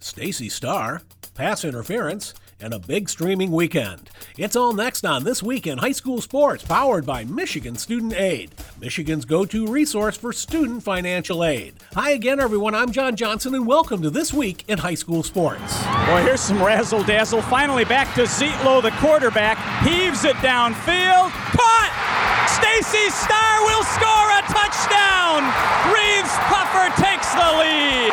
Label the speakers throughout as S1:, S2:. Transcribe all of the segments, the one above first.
S1: Stacey Starr, pass interference, and a big streaming weekend. It's all next on This Week in High School Sports, powered by Michigan Student Aid, Michigan's go-to resource for student financial aid. Hi again, everyone. I'm John Johnson, and welcome to This Week in High School Sports.
S2: Boy, here's some razzle-dazzle. Finally back to Zietlow, the quarterback. Heaves it downfield. Caught! Stacey Starr will score a touchdown! Reeves Puffer takes the lead.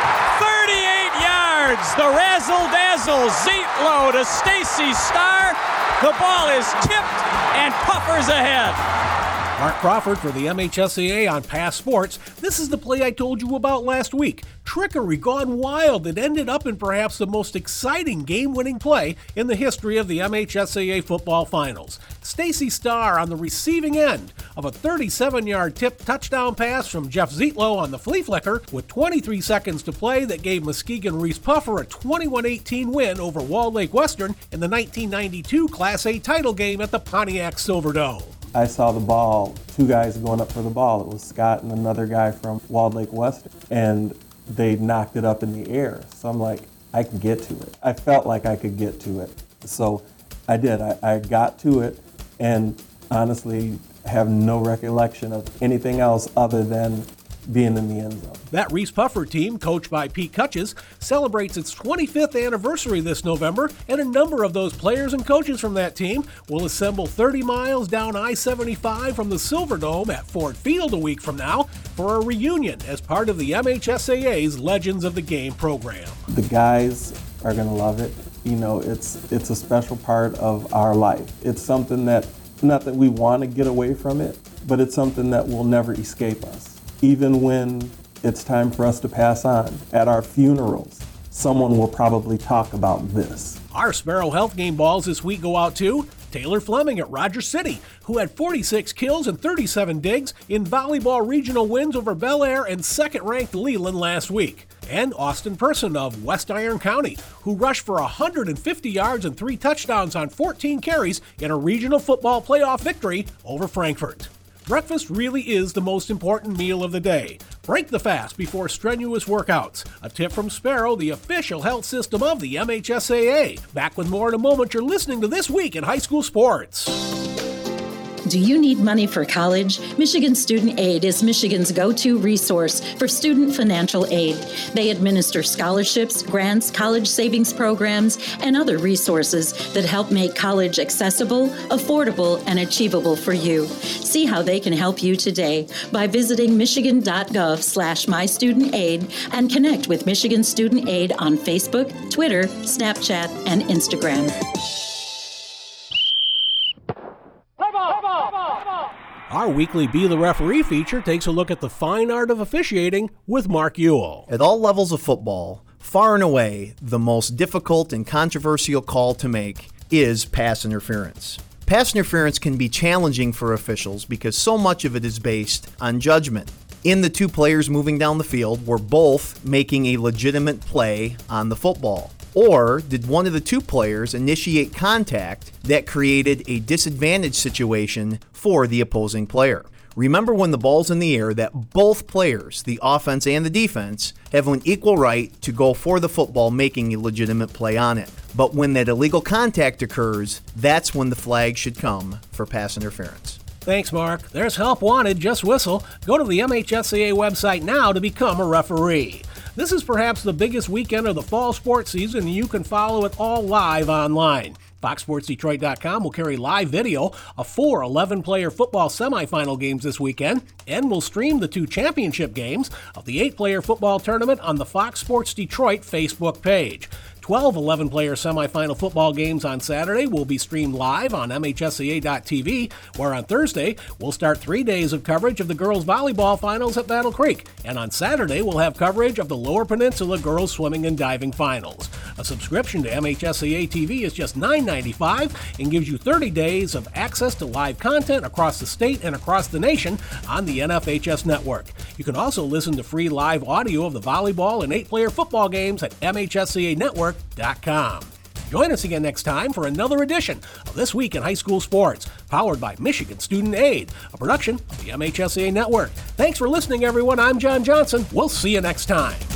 S2: 38 yards. The razzle-dazzle. Zietlow to Stacey Starr. The ball is tipped, and Puffer's ahead.
S1: Mark Crawford for the MHSAA on Pass Sports. This is the play I told you about last week. Trickery gone wild that ended up in perhaps the most exciting game-winning play in the history of the MHSAA football finals. Stacey Starr on the receiving end of a 37-yard tipped touchdown pass from Jeff Zietlow on the flea flicker with 23 seconds to play that gave Muskegon Reese Puffer a 21-18 win over Walled Lake Western in the 1992 Class A title game at the Pontiac Silverdome.
S3: I saw the ball, two guys going up for the ball. It was Scott and another guy from Walled Lake Western, and they knocked it up in the air. So I'm like, I can get to it. I felt like I could get to it. So I did. I got to it, and honestly have no recollection of anything else other than being in the end zone.
S1: That Reese Puffer team, coached by Pete Cutches, celebrates its 25th anniversary this November, and a number of those players and coaches from that team will assemble 30 miles down I-75 from the Silverdome at Ford Field a week from now for a reunion as part of the MHSAA's Legends of the Game program.
S3: The guys are going to love it. You know, it's a special part of our life. It's something that, not that we want to get away from it, but it's something that will never escape us. Even when it's time for us to pass on, at our funerals, someone will probably talk about this.
S1: Our Sparrow Health game balls this week go out to Taylor Fleming at Rogers City, who had 46 kills and 37 digs in volleyball regional wins over Bel Air and second-ranked Leland last week. And Austin Person of West Iron County, who rushed for 150 yards and 3 touchdowns on 14 carries in a regional football playoff victory over Frankfort. Breakfast really is the most important meal of the day. Break the fast before strenuous workouts. A tip from Sparrow, the official health system of the MHSAA. Back with more in a moment. You're listening to This Week in High School Sports.
S4: Do you need money for college? Michigan Student Aid is Michigan's go-to resource for student financial aid. They administer scholarships, grants, college savings programs, and other resources that help make college accessible, affordable, and achievable for you. See how they can help you today by visiting michigan.gov/mystudentaid and connect with Michigan Student Aid on Facebook, Twitter, Snapchat, and Instagram.
S1: Our weekly Be the Referee feature takes a look at the fine art of officiating with Mark Ewell.
S5: At all levels of football, far and away, the most difficult and controversial call to make is pass interference. Pass interference can be challenging for officials because so much of it is based on judgment. In the two players moving down the field were both making a legitimate play on the football. Or did one of the two players initiate contact that created a disadvantage situation for the opposing player? Remember, when the ball's in the air, that both players, the offense and the defense, have an equal right to go for the football, making a legitimate play on it. But when that illegal contact occurs, that's when the flag should come for pass interference.
S1: Thanks, Mark. There's help wanted. Just whistle. Go to the MHSAA website now to become a referee. This is perhaps the biggest weekend of the fall sports season, and you can follow it all live online. FoxSportsDetroit.com will carry live video of 4 11-player football semifinal games this weekend, and will stream the 2 championship games of the 8-player football tournament on the Fox Sports Detroit Facebook page. 12 11-player semifinal football games on Saturday will be streamed live on MHSAA.tv, where on Thursday we'll start 3 days of coverage of the girls volleyball finals at Battle Creek, and on Saturday we'll have coverage of the Lower Peninsula girls swimming and diving finals. A subscription to MHSAA TV is just $9.95 and gives you 30 days of access to live content across the state and across the nation on the NFHS network. You can also listen to free live audio of the volleyball and 8-player football games at MHSAAnetwork.com. Join us again next time for another edition of This Week in High School Sports, powered by Michigan Student Aid, a production of the MHSAA Network. Thanks for listening, everyone. I'm John Johnson. We'll see you next time.